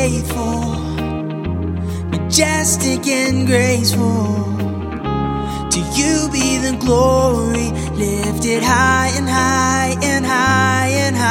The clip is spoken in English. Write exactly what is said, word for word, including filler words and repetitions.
faithful, majestic and graceful. To you be the glory, lifted high and high and high and high.